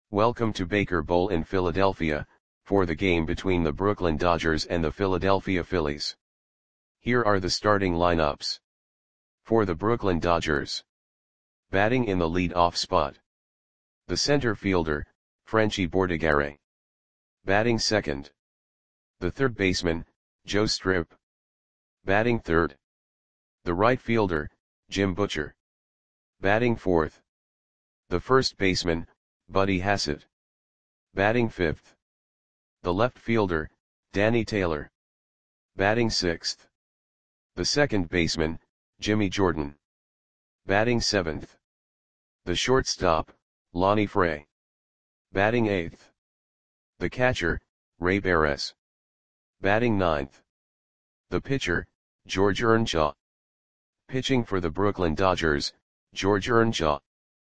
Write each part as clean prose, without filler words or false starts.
Welcome to Baker Bowl in Philadelphia, for the game between the Brooklyn Dodgers and the Philadelphia Phillies. Here are the starting lineups. For the Brooklyn Dodgers. Batting in the lead-off spot. The center fielder, Frenchy Bordigare. Batting second. The third baseman, Joe Strip. Batting third. The right fielder, Jim Butcher. Batting fourth. The first baseman, Buddy Hassett. Batting fifth. The left fielder, Danny Taylor. Batting sixth. The second baseman, Jimmy Jordan. Batting seventh. The shortstop, Lonnie Fray. Batting eighth. The catcher, Ray Perez. Batting ninth. The pitcher, George Earnshaw. Pitching for the Brooklyn Dodgers, George Earnshaw.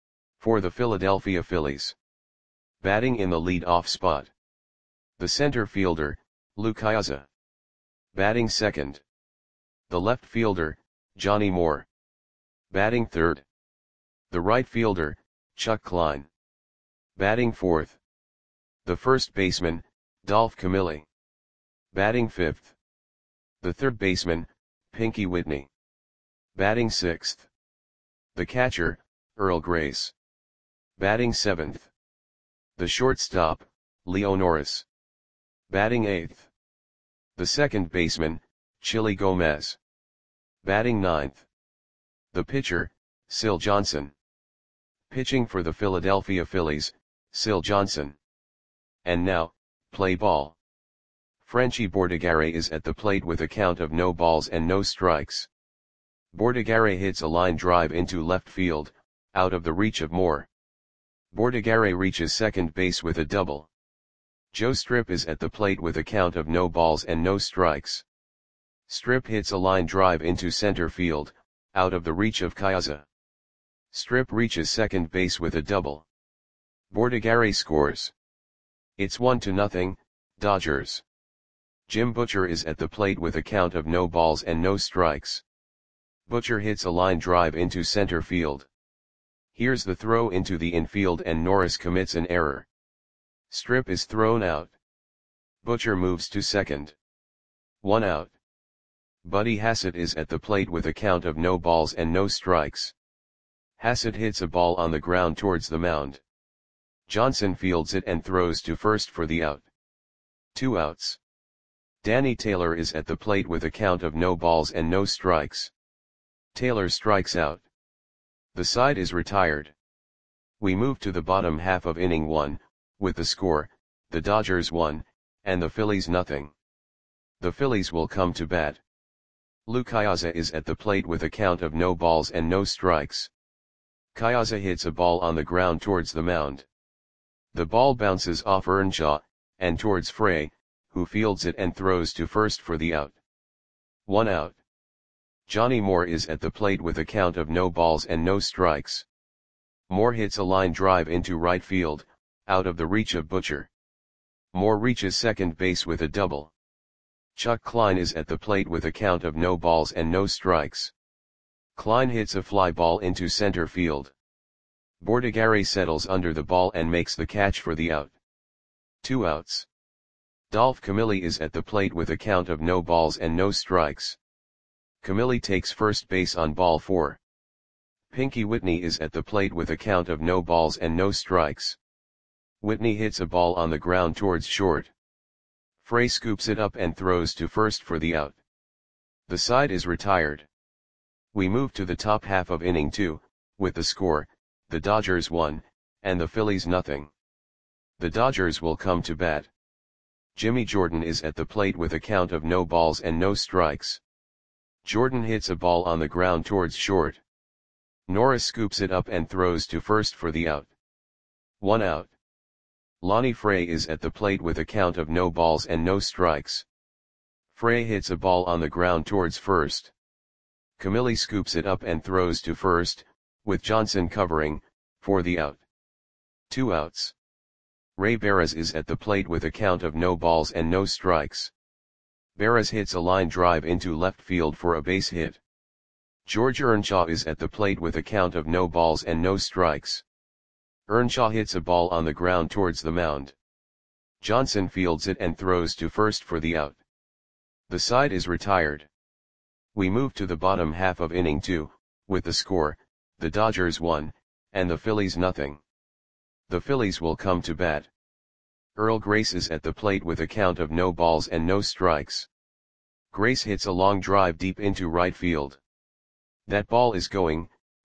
For the Philadelphia Phillies. Batting in the lead-off spot. The center fielder, Lou Ciosa. Batting second. The left fielder, Johnny Moore. Batting third. The right fielder, Chuck Klein. Batting fourth. The first baseman, Dolph Camilli. Batting fifth. The third baseman, Pinky Whitney. Batting sixth. The catcher, Earl Grace. Batting seventh. The shortstop, Leo Norris. Batting eighth. The second baseman, Chili Gomez. Batting ninth. The pitcher, Sil Johnson. Pitching for the Philadelphia Phillies, Sil Johnson. And now, play ball. Frenchy Bordigare is at the plate with a count of no balls and no strikes. Bordigare hits a line drive into left field, out of the reach of Moore. Bordigare reaches second base with a double. Joe Strip is at the plate with a count of no balls and no strikes. Strip hits a line drive into center field, out of the reach of Ciosa. Strip reaches second base with a double. Bordigare scores. It's 1-0, Dodgers. Jim Butcher is at the plate with a count of no balls and no strikes. Butcher hits a line drive into center field. Here's the throw into the infield and Norris commits an error. Strip is thrown out. Butcher moves to second. 1 out. Buddy Hassett is at the plate with a count of no balls and no strikes. Hassett hits a ball on the ground towards the mound. Johnson fields it and throws to first for the out. 2 outs. Danny Taylor is at the plate with a count of no balls and no strikes. Taylor strikes out. The side is retired. We move to the bottom half of inning 1, with the score, the Dodgers 1, and the Phillies 0. The Phillies will come to bat. Lou Ciosa is at the plate with a count of no balls and no strikes. Ciosa hits a ball on the ground towards the mound. The ball bounces off Earnshaw, and towards Fray, who fields it and throws to first for the out. 1 out. Johnny Moore is at the plate with a count of no balls and no strikes. Moore hits a line drive into right field, out of the reach of Butcher. Moore reaches second base with a double. Chuck Klein is at the plate with a count of no balls and no strikes. Klein hits a fly ball into center field. Bordigare settles under the ball and makes the catch for the out. 2 outs. Dolph Camilli is at the plate with a count of no balls and no strikes. Camilli takes first base on ball 4. Pinky Whitney is at the plate with a count of no balls and no strikes. Whitney hits a ball on the ground towards short. Fray scoops it up and throws to first for the out. The side is retired. We move to the top half of inning 2, with the score, the Dodgers 1, and the Phillies 0. The Dodgers will come to bat. Jimmy Jordan is at the plate with a count of no balls and no strikes. Jordan hits a ball on the ground towards short. Norris scoops it up and throws to first for the out. 1 out. Lonnie Fray is at the plate with a count of no balls and no strikes. Fray hits a ball on the ground towards first. Camilli scoops it up and throws to first, with Johnson covering, for the out. 2 outs. Ray Perez is at the plate with a count of no balls and no strikes. Perez hits a line drive into left field for a base hit. George Earnshaw is at the plate with a count of no balls and no strikes. Earnshaw hits a ball on the ground towards the mound. Johnson fields it and throws to first for the out. The side is retired. We move to the bottom half of inning 2, with the score, the Dodgers 1, and the Phillies nothing. The Phillies will come to bat. Earl Grace is at the plate with a count of no balls and no strikes. Grace hits a long drive deep into right field. That ball is going,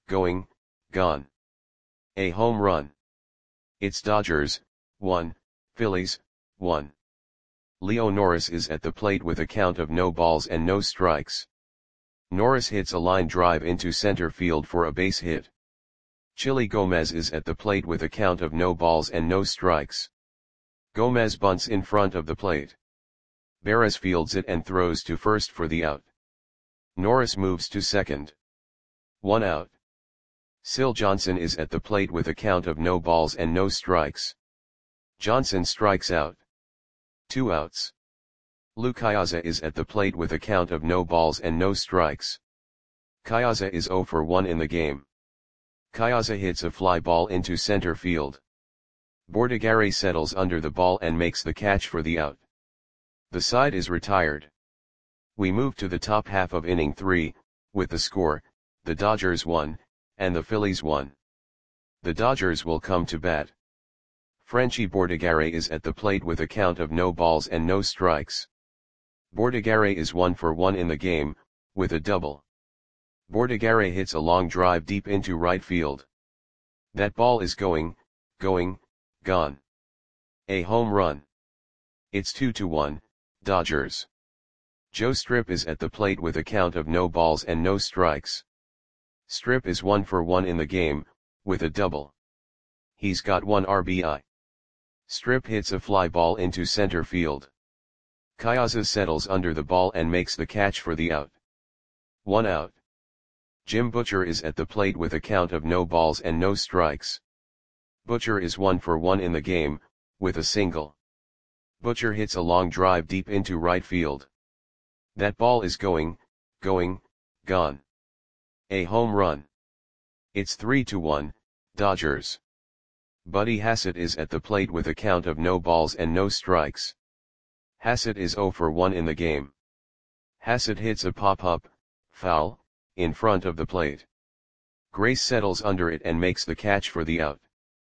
gone. A home run. It's Dodgers, 1, Phillies, 1. Leo Norris is at the plate with a count of no balls and no strikes. Norris hits a line drive into center field for a base hit. Chili Gomez is at the plate with a count of no balls and no strikes. Gomez bunts in front of the plate. Beres fields it and throws to first for the out. Norris moves to second. 1 out. Sil Johnson is at the plate with a count of no balls and no strikes. Johnson strikes out. 2 outs. Lou Kayaza is at the plate with a count of no balls and no strikes. Kayaza is 0 for 1 in the game. Kayaza hits a fly ball into center field. Bordigare settles under the ball and makes the catch for the out. The side is retired. We move to the top half of inning 3, with the score, the Dodgers 1, and the Phillies 1. The Dodgers will come to bat. Frenchy Bordigare is at the plate with a count of no balls and no strikes. Bordigare is 1 for 1 in the game, with a double. Bordigare hits a long drive deep into right field. That ball is going, gone. A home run. It's 2-1, Dodgers. Joe Strip is at the plate with a count of no balls and no strikes. Strip is 1 for 1 in the game, with a double. He's got 1 RBI. Strip hits a fly ball into center field. Kayaza settles under the ball and makes the catch for the out. 1 out. Jim Butcher is at the plate with a count of no balls and no strikes. Butcher is 1 for 1 in the game, with a single. Butcher hits a long drive deep into right field. That ball is going, gone. A home run. It's 3-1, Dodgers. Buddy Hassett is at the plate with a count of no balls and no strikes. Hassett is 0 for 1 in the game. Hassett hits a pop-up, foul, in front of the plate. Grace settles under it and makes the catch for the out.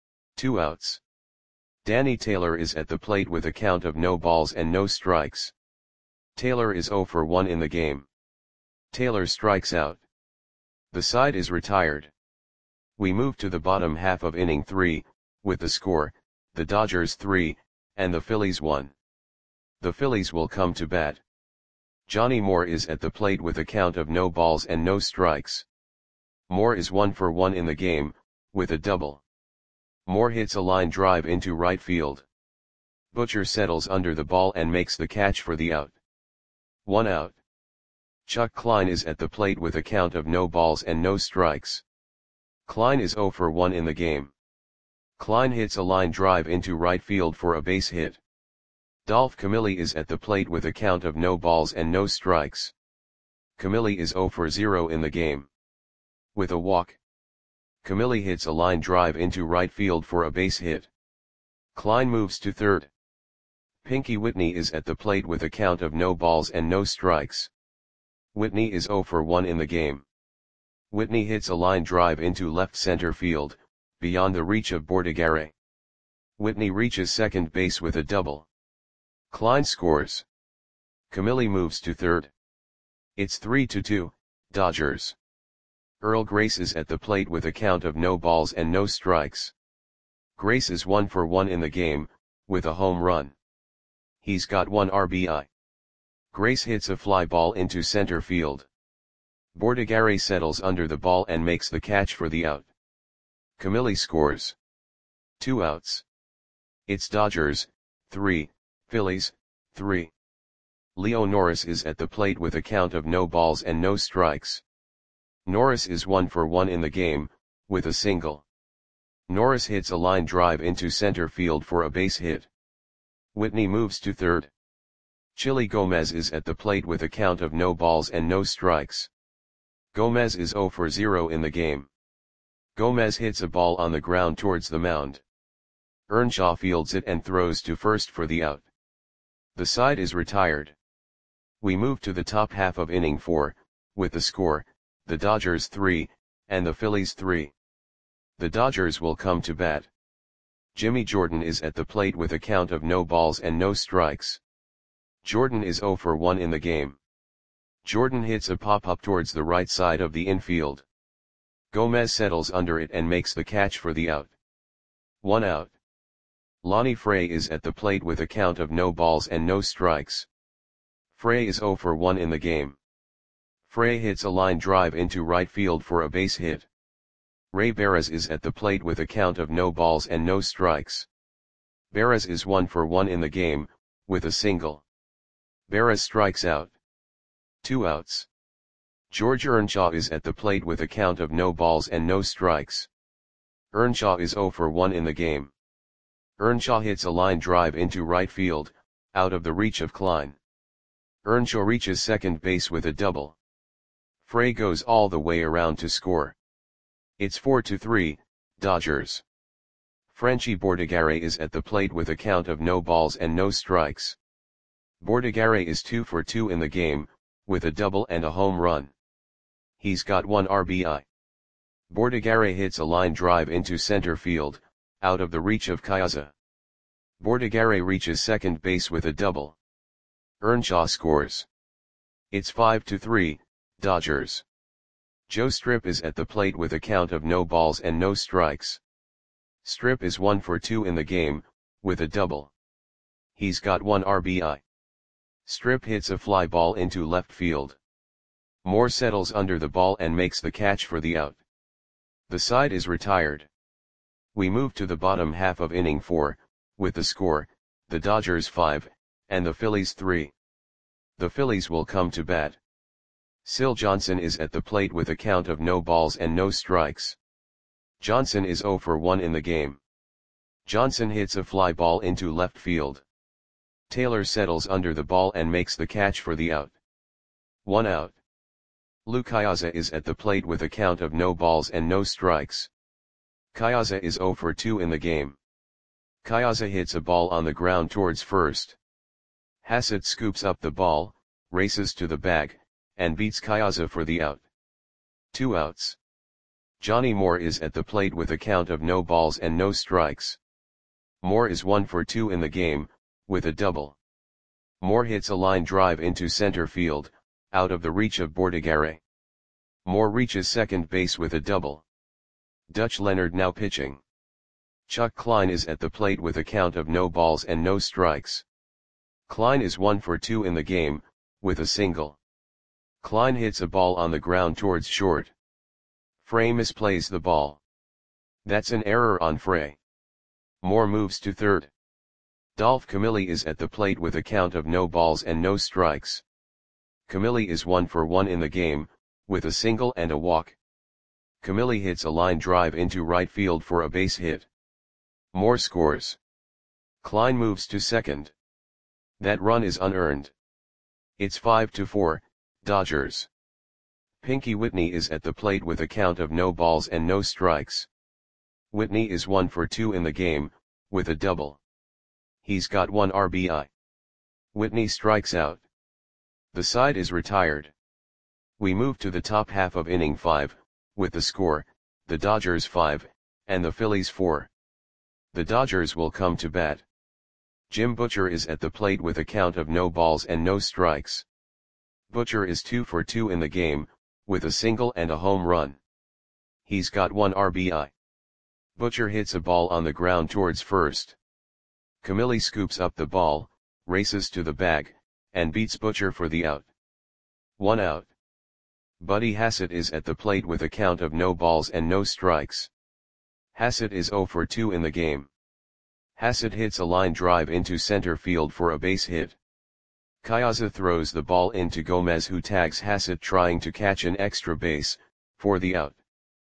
2 outs. Danny Taylor is at the plate with a count of no balls and no strikes. Taylor is 0 for 1 in the game. Taylor strikes out. The side is retired. We move to the bottom half of inning 3, with the score, the Dodgers 3, and the Phillies 1. The Phillies will come to bat. Johnny Moore is at the plate with a count of no balls and no strikes. Moore is 1 for 1 in the game, with a double. Moore hits a line drive into right field. Butcher settles under the ball and makes the catch for the out. 1 out. Chuck Klein is at the plate with a count of no balls and no strikes. Klein is 0 for 1 in the game. Klein hits a line drive into right field for a base hit. Dolph Camilli is at the plate with a count of no balls and no strikes. Camilli is 0 for 0 in the game. With a walk. Camilli hits a line drive into right field for a base hit. Klein moves to third. Pinky Whitney is at the plate with a count of no balls and no strikes. Whitney is 0 for 1 in the game. Whitney hits a line drive into left center field, beyond the reach of Bordigare. Whitney reaches second base with a double. Klein scores. Camilli moves to third. It's 3-2, Dodgers. Earl Grace is at the plate with a count of no balls and no strikes. Grace is 1 for 1 in the game, with a home run. He's got 1 RBI. Grace hits a fly ball into center field. Bordigare settles under the ball and makes the catch for the out. Camilli scores. 2 outs. It's Dodgers, 3, Phillies, 3. Leo Norris is at the plate with a count of no balls and no strikes. Norris is 1 for 1 in the game, with a single. Norris hits a line drive into center field for a base hit. Whitney moves to third. Chili Gomez is at the plate with a count of no balls and no strikes. Gomez is 0 for 0 in the game. Gomez hits a ball on the ground towards the mound. Earnshaw fields it and throws to first for the out. The side is retired. We move to the top half of inning 4, with the score, the Dodgers 3, and the Phillies 3. The Dodgers will come to bat. Jimmy Jordan is at the plate with a count of no balls and no strikes. Jordan is 0 for 1 in the game. Jordan hits a pop-up towards the right side of the infield. Gomez settles under it and makes the catch for the out. 1 out. Lonnie Frey is at the plate with a count of no balls and no strikes. Frey is 0 for 1 in the game. Frey hits a line drive into right field for a base hit. Ray Barras is at the plate with a count of no balls and no strikes. Barras is 1 for 1 in the game, with a single. Barras strikes out. 2 outs. George Earnshaw is at the plate with a count of no balls and no strikes. Earnshaw is 0 for 1 in the game. Earnshaw hits a line drive into right field, out of the reach of Klein. Earnshaw reaches second base with a double. Frey goes all the way around to score. It's 4-3, Dodgers. Frenchy Bordigare is at the plate with a count of no balls and no strikes. Bordigare is 2 for 2 in the game, with a double and a home run. He's got 1 RBI. Bordigare hits a line drive into center field, out of the reach of Kaiaza. Bordigare reaches second base with a double. Earnshaw scores. It's 5-3, Dodgers. Joe Strip is at the plate with a count of no balls and no strikes. Strip is 1 for 2 in the game, with a double. He's got 1 RBI. Strip hits a fly ball into left field. Moore settles under the ball and makes the catch for the out. The side is retired. We move to the bottom half of inning 4, with the score, the Dodgers 5, and the Phillies 3. The Phillies will come to bat. Syl Johnson is at the plate with a count of no balls and no strikes. Johnson is 0 for 1 in the game. Johnson hits a fly ball into left field. Taylor settles under the ball and makes the catch for the out. 1 out. Lou Kaiaza is at the plate with a count of no balls and no strikes. Kaiaza is 0 for 2 in the game. Kaiaza hits a ball on the ground towards first. Hassett scoops up the ball, races to the bag, and beats Kaiaza for the out. 2 outs. Johnny Moore is at the plate with a count of no balls and no strikes. Moore is 1 for 2 in the game, with a double. Moore hits a line drive into center field, out of the reach of Bordigare. Moore reaches second base with a double. Dutch Leonard now pitching. Chuck Klein is at the plate with a count of no balls and no strikes. Klein is 1 for 2 in the game, with a single. Klein hits a ball on the ground towards short. Frey misplays the ball. That's an error on Frey. Moore moves to third. Dolph Camilli is at the plate with a count of no balls and no strikes. Camilli is 1 for 1 in the game, with a single and a walk. Camilli hits a line drive into right field for a base hit. Moore scores. Klein moves to second. That run is unearned. It's 5-4, Dodgers. Pinky Whitney is at the plate with a count of no balls and no strikes. Whitney is 1 for 2 in the game, with a double. He's got 1 RBI. Whitney strikes out. The side is retired. We move to the top half of inning 5, with the score, the Dodgers 5, and the Phillies 4. The Dodgers will come to bat. Jim Butcher is at the plate with a count of no balls and no strikes. Butcher is 2 for 2 in the game, with a single and a home run. He's got 1 RBI. Butcher hits a ball on the ground towards first. Camilli scoops up the ball, races to the bag, and beats Butcher for the out. 1 out. Buddy Hassett is at the plate with a count of no balls and no strikes. Hassett is 0 for 2 in the game. Hassett hits a line drive into center field for a base hit. Kaiaza throws the ball into Gomez, who tags Hassett trying to catch an extra base, for the out.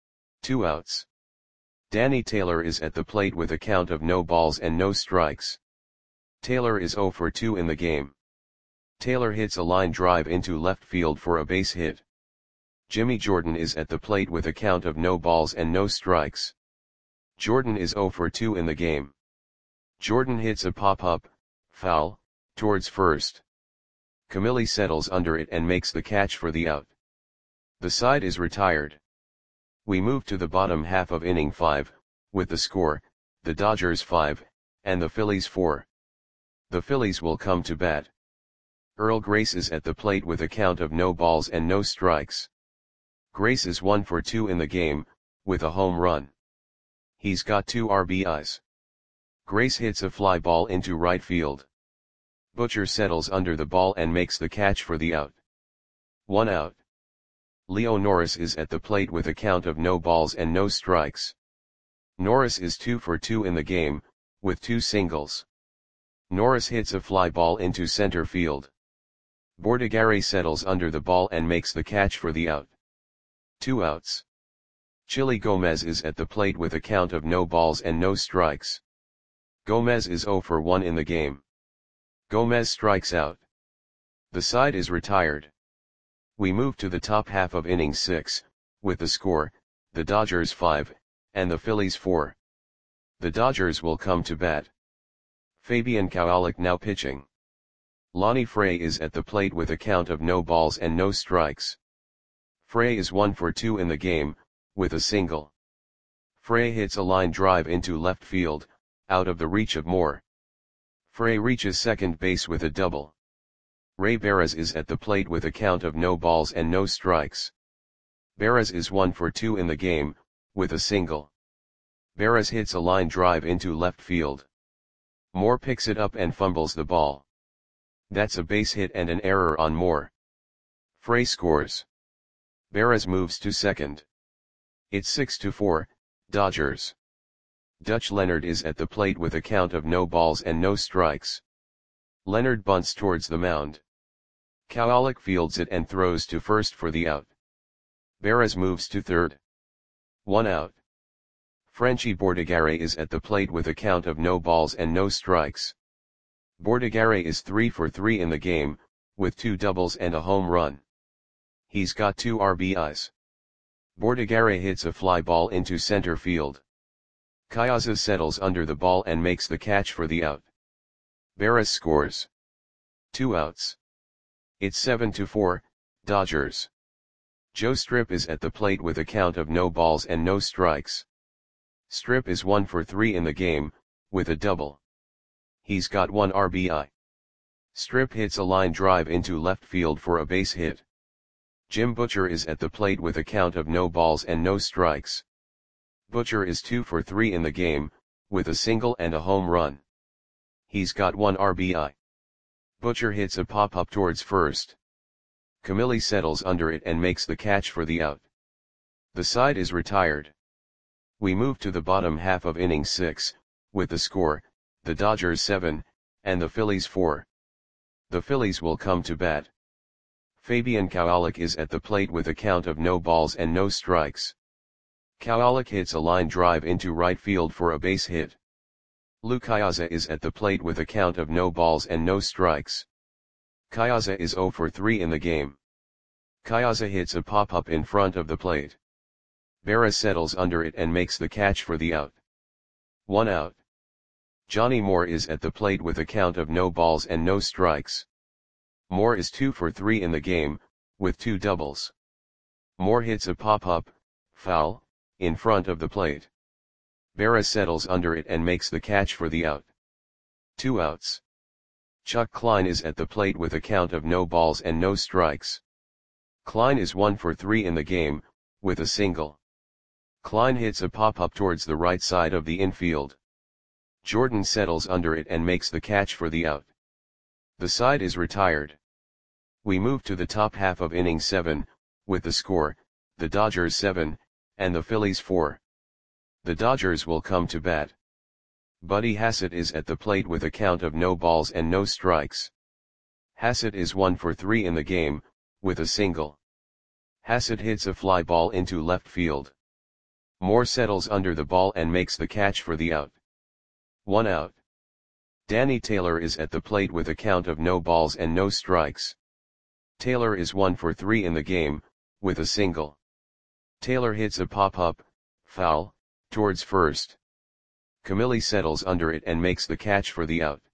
2 outs. Danny Taylor is at the plate with a count of no balls and no strikes. Taylor is 0 for 2 in the game. Taylor hits a line drive into left field for a base hit. Jimmy Jordan is at the plate with a count of no balls and no strikes. Jordan is 0 for 2 in the game. Jordan hits a pop-up, foul, towards first. Camille settles under it and makes the catch for the out. The side is retired. We move to the bottom half of inning 5, with the score, the Dodgers 5, and the Phillies 4. The Phillies will come to bat. Earl Grace is at the plate with a count of no balls and no strikes. Grace is 1 for 2 in the game, with a home run. He's got 2 RBIs. Grace hits a fly ball into right field. Butcher settles under the ball and makes the catch for the out. 1 out. Leo Norris is at the plate with a count of no balls and no strikes. Norris is 2 for 2 in the game, with 2 singles. Norris hits a fly ball into center field. Bordigare settles under the ball and makes the catch for the out. 2 outs. Chili Gomez is at the plate with a count of no balls and no strikes. Gomez is 0 for 1 in the game. Gomez strikes out. The side is retired. We move to the top half of inning 6, with the score, the Dodgers 5, and the Phillies 4. The Dodgers will come to bat. Fabian Kowalik now pitching. Lonnie Frey is at the plate with a count of no balls and no strikes. Frey is 1 for 2 in the game, with a single. Frey hits a line drive into left field, out of the reach of Moore. Frey reaches second base with a double. Ray Barras is at the plate with a count of no balls and no strikes. Barras is 1 for 2 in the game, with a single. Barras hits a line drive into left field. Moore picks it up and fumbles the ball. That's a base hit and an error on Moore. Frey scores. Barras moves to second. It's 6-4, Dodgers. Dutch Leonard is at the plate with a count of no balls and no strikes. Leonard bunts towards the mound. Kowalik fields it and throws to first for the out. Barras moves to third. 1 out. Frenchie Bordigare is at the plate with a count of no balls and no strikes. Bordigare is 3 for 3 in the game, with 2 doubles and a home run. He's got 2 RBIs. Bordigare hits a fly ball into center field. Kayaza settles under the ball and makes the catch for the out. Barras scores. 2 outs. It's 7-4, Dodgers. Joe Strip is at the plate with a count of no balls and no strikes. Strip is 1 for 3 in the game, with a double. He's got 1 RBI. Strip hits a line drive into left field for a base hit. Jim Butcher is at the plate with a count of no balls and no strikes. Butcher is 2 for 3 in the game, with a single and a home run. He's got 1 RBI. Butcher hits a pop-up towards first. Camille settles under it and makes the catch for the out. The side is retired. We move to the bottom half of inning 6, with the score, the Dodgers 7, and the Phillies 4. The Phillies will come to bat. Fabian Kowalik is at the plate with a count of no balls and no strikes. Kowalik hits a line drive into right field for a base hit. Lou Kayaza is at the plate with a count of no balls and no strikes. Kayaza is 0 for 3 in the game. Kayaza hits a pop-up in front of the plate. Barras settles under it and makes the catch for the out. 1 out. Johnny Moore is at the plate with a count of no balls and no strikes. Moore is 2 for 3 in the game, with 2 doubles. Moore hits a pop-up, foul, in front of the plate. Barras settles under it and makes the catch for the out. 2 outs. Chuck Klein is at the plate with a count of no balls and no strikes. Klein is 1 for 3 in the game, with a single. Klein hits a pop-up towards the right side of the infield. Jordan settles under it and makes the catch for the out. The side is retired. We move to the top half of inning 7, with the score, the Dodgers 7, and the Phillies 4. The Dodgers will come to bat. Buddy Hassett is at the plate with a count of no balls and no strikes. Hassett is 1 for 3 in the game, with a single. Hassett hits a fly ball into left field. Moore settles under the ball and makes the catch for the out. 1 out. Danny Taylor is at the plate with a count of no balls and no strikes. Taylor is 1 for 3 in the game, with a single. Taylor hits a pop-up, foul, towards first. Camilli settles under it and makes the catch for the out.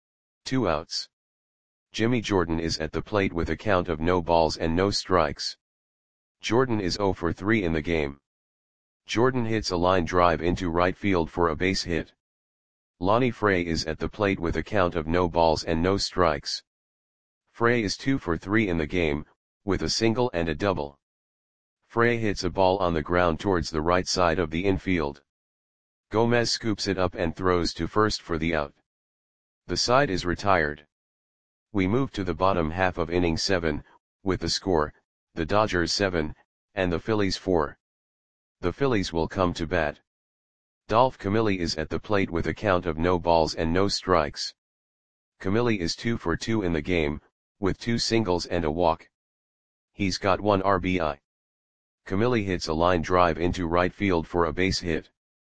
2 outs. Jimmy Jordan is at the plate with a count of no balls and no strikes. Jordan is 0 for 3 in the game. Jordan hits a line drive into right field for a base hit. Lonnie Frey is at the plate with a count of no balls and no strikes. Frey is 2 for 3 in the game, with a single and a double. Frey hits a ball on the ground towards the right side of the infield. Gomez scoops it up and throws to first for the out. The side is retired. We move to the bottom half of inning 7, with the score, the Dodgers 7, and the Phillies 4. The Phillies will come to bat. Dolph Camilli is at the plate with a count of no balls and no strikes. Camilli is 2 for 2 in the game, with 2 singles and a walk. He's got 1 RBI. Camilli hits a line drive into right field for a base hit.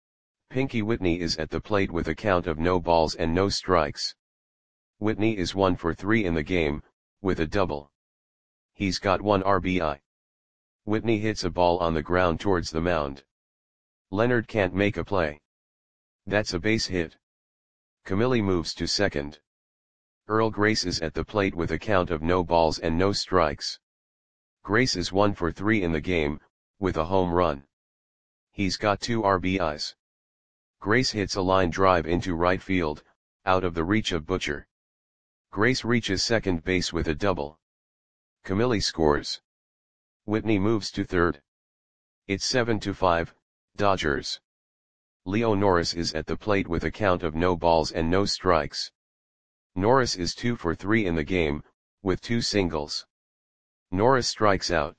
Pinky Whitney is at the plate with a count of no balls and no strikes. Whitney is 1 for 3 in the game, with a double. He's got 1 RBI. Whitney hits a ball on the ground towards the mound. Leonard can't make a play. That's a base hit. Camilli moves to second. Earl Grace is at the plate with a count of no balls and no strikes. Grace is 1 for 3 in the game, with a home run. He's got 2 RBIs. Grace hits a line drive into right field, out of the reach of Butcher. Grace reaches second base with a double. Camilli scores. Whitney moves to third. It's 7-5, Dodgers. Leo Norris is at the plate with a count of no balls and no strikes. Norris is 2 for 3 in the game, with 2 singles. Norris strikes out.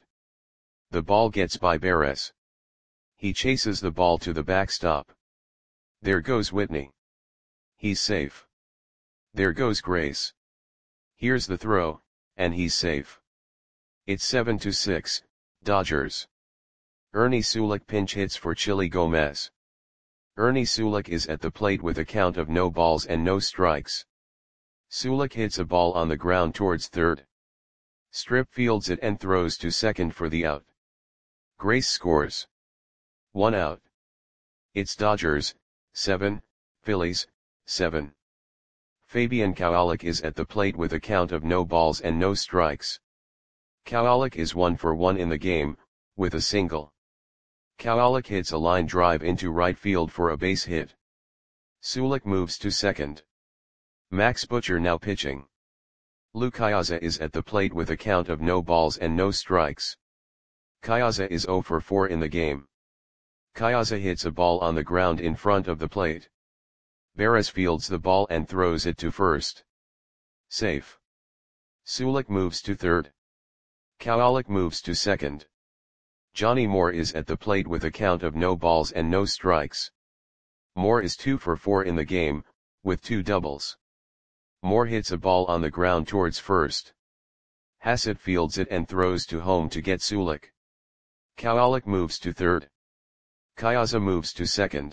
The ball gets by Beres. He chases the ball to the backstop. There goes Whitney. He's safe. There goes Grace. Here's the throw, and he's safe. It's 7-6, Dodgers. Ernie Sulik pinch hits for Chili Gomez. Ernie Sulik is at the plate with a count of no balls and no strikes. Sulik hits a ball on the ground towards third. Strip fields it and throws to second for the out. Grace scores. 1 out. It's Dodgers, 7, Phillies, 7. Fabian Kowalik is at the plate with a count of no balls and no strikes. Kowalik is 1 for 1 in the game, with a single. Kowalik hits a line drive into right field for a base hit. Sulik moves to second. Max Butcher now pitching. Lou Kayaza is at the plate with a count of no balls and no strikes. Kayaza is 0 for 4 in the game. Kayaza hits a ball on the ground in front of the plate. Beres fields the ball and throws it to first. Safe. Sulik moves to third. Kowalik moves to second. Johnny Moore is at the plate with a count of no balls and no strikes. Moore is 2 for 4 in the game, with 2 doubles. Moore hits a ball on the ground towards first. Hassett fields it and throws to home to get Sulik. Kowalik moves to third. Kayaza moves to second.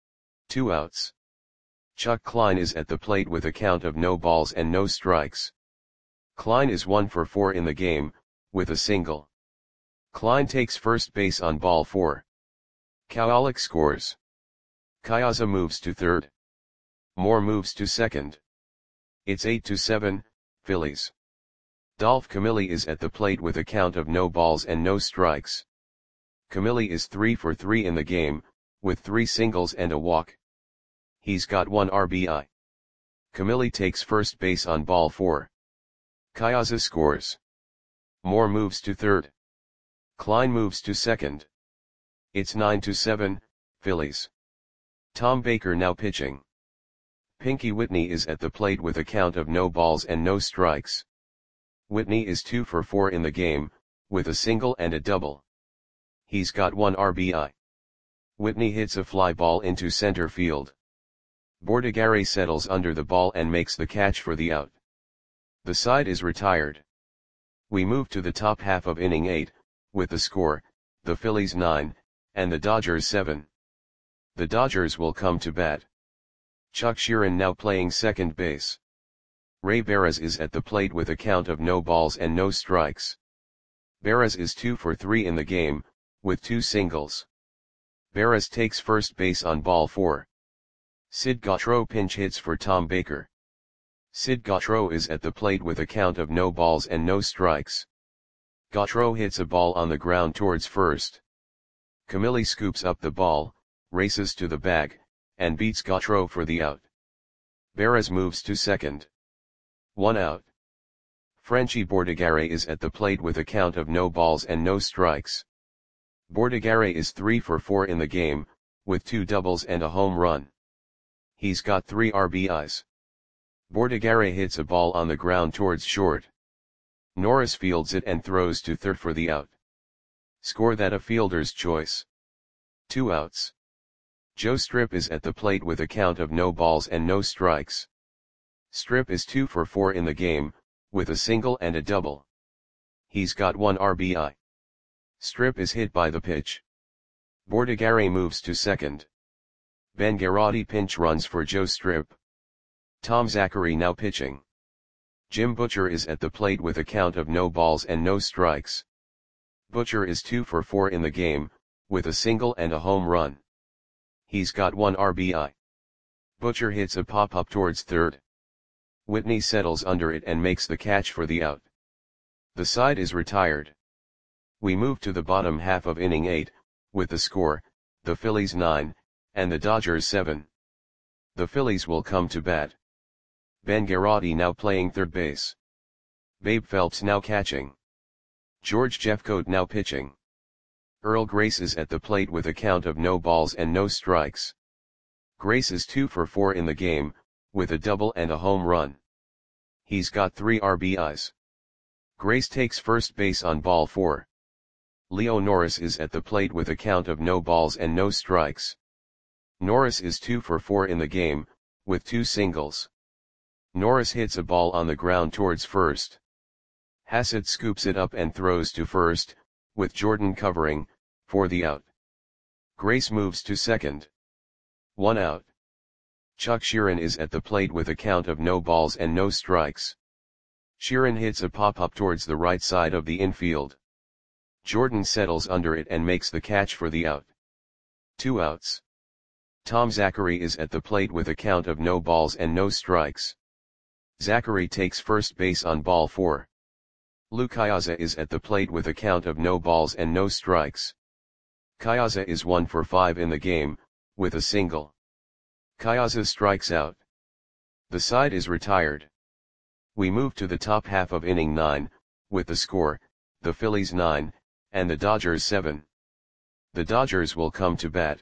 2 outs. Chuck Klein is at the plate with a count of no balls and no strikes. Klein is 1 for 4 in the game, with a single. Klein takes first base on ball 4. Kowalik scores. Kayaza moves to third. Moore moves to second. It's 8-7, Phillies. Dolph Camilli is at the plate with a count of no balls and no strikes. Camilli is 3 for 3 in the game, with 3 singles and a walk. He's got 1 RBI. Camilli takes first base on ball 4. Kayaza scores. Moore moves to third. Klein moves to second. It's 9-7, Phillies. Tom Baker now pitching. Pinky Whitney is at the plate with a count of no balls and no strikes. Whitney is 2 for 4 in the game, with a single and a double. He's got 1 RBI. Whitney hits a fly ball into center field. Bordegare settles under the ball and makes the catch for the out. The side is retired. We move to the top half of inning 8, with the score, the Phillies 9, and the Dodgers 7. The Dodgers will come to bat. Chuck Sheeran now playing second base. Ray Beres is at the plate with a count of no balls and no strikes. Barres is 2 for 3 in the game, with 2 singles. Barres takes first base on ball 4. Sid Gautreaux pinch hits for Tom Baker. Sid Gautreaux is at the plate with a count of no balls and no strikes. Gautreaux hits a ball on the ground towards first. Camilli scoops up the ball, races to the bag, and beats Gautreaux for the out. Barres moves to second. 1 out. Frenchy Bordighera is at the plate with a count of no balls and no strikes. Bordighera is 3 for 4 in the game, with 2 doubles and a home run. He's got 3 RBIs. Bordighera hits a ball on the ground towards short. Norris fields it and throws to third for the out. Score that a fielder's choice. 2 outs. Joe Strip is at the plate with a count of no balls and no strikes. Strip is 2 for 4 in the game, with a single and a double. He's got 1 RBI. Strip is hit by the pitch. Bordighera moves to second. Ben Garotti pinch runs for Joe Strip. Tom Zachary now pitching. Jim Butcher is at the plate with a count of no balls and no strikes. Butcher is 2 for 4 in the game, with a single and a home run. He's got 1 RBI. Butcher hits a pop-up towards third. Whitney settles under it and makes the catch for the out. The side is retired. We move to the bottom half of inning 8, with the score, the Phillies 9, and the Dodgers 7. The Phillies will come to bat. Ben Garotti now playing third base. Babe Phelps now catching. George Jeffcoat now pitching. Earl Grace is at the plate with a count of no balls and no strikes. Grace is 2 for 4 in the game, with a double and a home run. He's got 3 RBIs. Grace takes first base on ball 4. Leo Norris is at the plate with a count of no balls and no strikes. Norris is 2 for 4 in the game, with 2 singles. Norris hits a ball on the ground towards first. Hassett scoops it up and throws to first, with Jordan covering, for the out. Grace moves to second. 1 out. Chuck Sheeran is at the plate with a count of no balls and no strikes. Sheeran hits a pop-up towards the right side of the infield. Jordan settles under it and makes the catch for the out. 2 outs. Tom Zachary is at the plate with a count of no balls and no strikes. Zachary takes first base on ball 4. Lou Cayaza is at the plate with a count of no balls and no strikes. Cayaza is 1 for 5 in the game, with a single. Cayaza strikes out. The side is retired. We move to the top half of inning 9, with the score, the Phillies 9, and the Dodgers 7. The Dodgers will come to bat.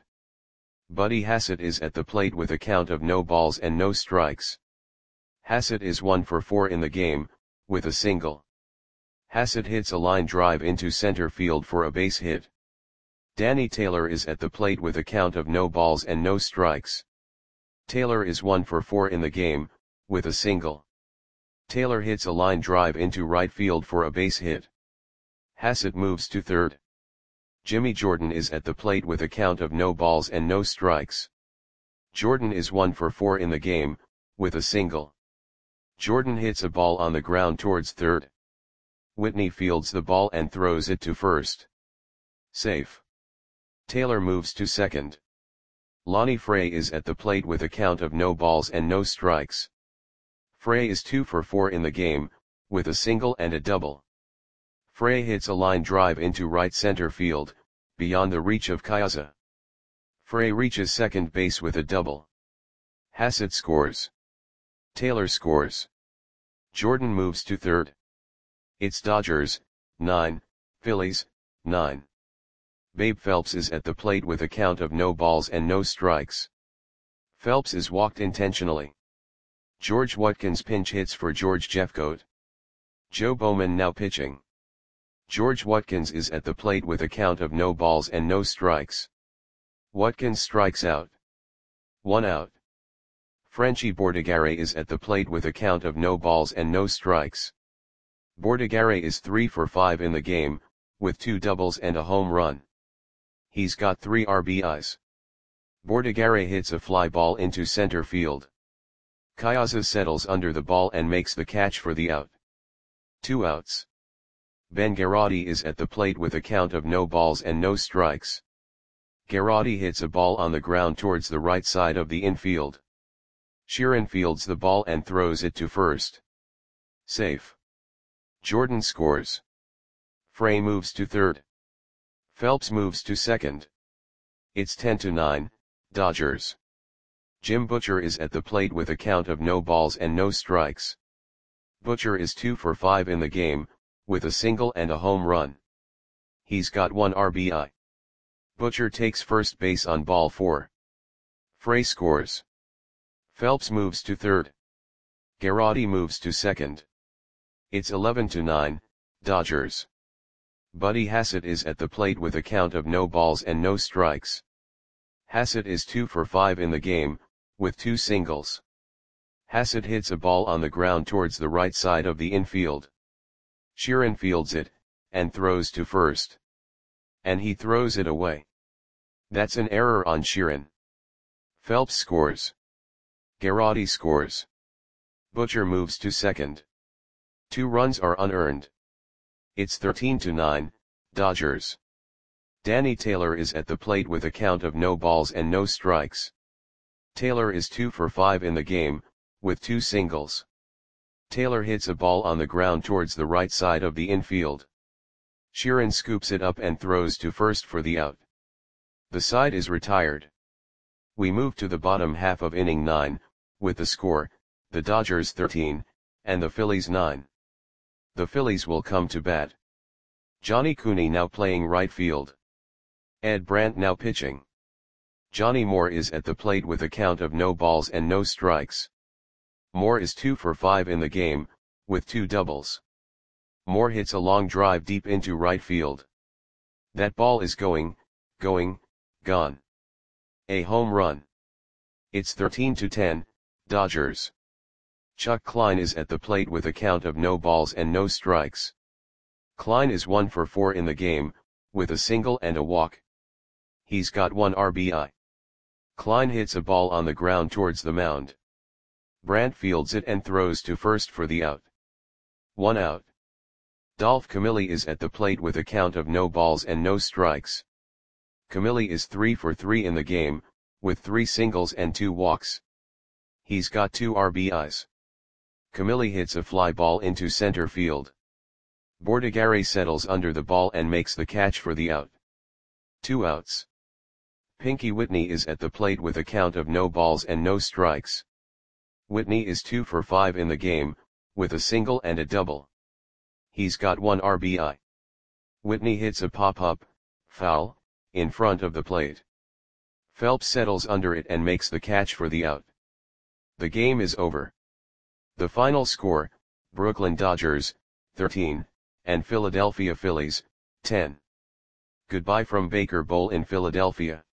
Buddy Hassett is at the plate with a count of no balls and no strikes. Hassett is 1 for 4 in the game, with a single. Hassett hits a line drive into center field for a base hit. Danny Taylor is at the plate with a count of no balls and no strikes. Taylor is 1 for 4 in the game, with a single. Taylor hits a line drive into right field for a base hit. Hassett moves to third. Jimmy Jordan is at the plate with a count of no balls and no strikes. Jordan is 1 for 4 in the game, with a single. Jordan hits a ball on the ground towards third. Whitney fields the ball and throws it to first. Safe. Taylor moves to second. Lonnie Frey is at the plate with a count of no balls and no strikes. Frey is 2 for 4 in the game, with a single and a double. Frey hits a line drive into right center field, beyond the reach of Cayaza. Frey reaches second base with a double. Hassett scores. Taylor scores. Jordan moves to third. It's Dodgers, 9, Phillies, 9. Babe Phelps is at the plate with a count of no balls and no strikes. Phelps is walked intentionally. George Watkins pinch hits for George Jeffcoat. Joe Bowman now pitching. George Watkins is at the plate with a count of no balls and no strikes. Watkins strikes out. 1 out. Frenchy Bordighera is at the plate with a count of no balls and no strikes. Bordighera is 3 for 5 in the game, with 2 doubles and a home run. He's got 3 RBIs. Bordighera hits a fly ball into center field. Cayaza settles under the ball and makes the catch for the out. 2 outs. Ben Garotti is at the plate with a count of no balls and no strikes. Garotti hits a ball on the ground towards the right side of the infield. Sheeran fields the ball and throws it to first. Safe. Jordan scores. Frey moves to third. Phelps moves to second. It's 10-9, Dodgers. Jim Butcher is at the plate with a count of no balls and no strikes. Butcher is 2 for 5 in the game, with a single and a home run. He's got 1 RBI. Butcher takes first base on ball 4. Frey scores. Phelps moves to third. Garotti moves to second. It's 11-9, Dodgers. Buddy Hassett is at the plate with a count of no balls and no strikes. Hassett is 2 for 5 in the game, with 2 singles. Hassett hits a ball on the ground towards the right side of the infield. Sheeran fields it, and throws to first. And he throws it away. That's an error on Sheeran. Phelps scores. Garotti scores. Butcher moves to second. 2 runs are unearned. It's 13-9, Dodgers. Danny Taylor is at the plate with a count of no balls and no strikes. Taylor is 2 for 5 in the game, with 2 singles. Taylor hits a ball on the ground towards the right side of the infield. Sheeran scoops it up and throws to first for the out. The side is retired. We move to the bottom half of inning 9, with the score, the Dodgers 13, and the Phillies 9. The Phillies will come to bat. Johnny Cooney now playing right field. Ed Brandt now pitching. Johnny Moore is at the plate with a count of no balls and no strikes. Moore is 2 for 5 in the game, with 2 doubles. Moore hits a long drive deep into right field. That ball is going, gone. A home run. It's 13-10, Dodgers. Chuck Klein is at the plate with a count of no balls and no strikes. Klein is 1 for 4 in the game, with a single and a walk. He's got 1 RBI. Klein hits a ball on the ground towards the mound. Brandt fields it and throws to first for the out. 1 out. Dolph Camilli is at the plate with a count of no balls and no strikes. Camilli is 3 for 3 in the game, with 3 singles and 2 walks. He's got 2 RBIs. Camilli hits a fly ball into center field. Bordigare settles under the ball and makes the catch for the out. 2 outs. Pinky Whitney is at the plate with a count of no balls and no strikes. Whitney is 2 for 5 in the game, with a single and a double. He's got 1 RBI. Whitney hits a pop-up, foul, in front of the plate. Phelps settles under it and makes the catch for the out. The game is over. The final score, Brooklyn Dodgers, 13, and Philadelphia Phillies, 10. Goodbye from Baker Bowl in Philadelphia.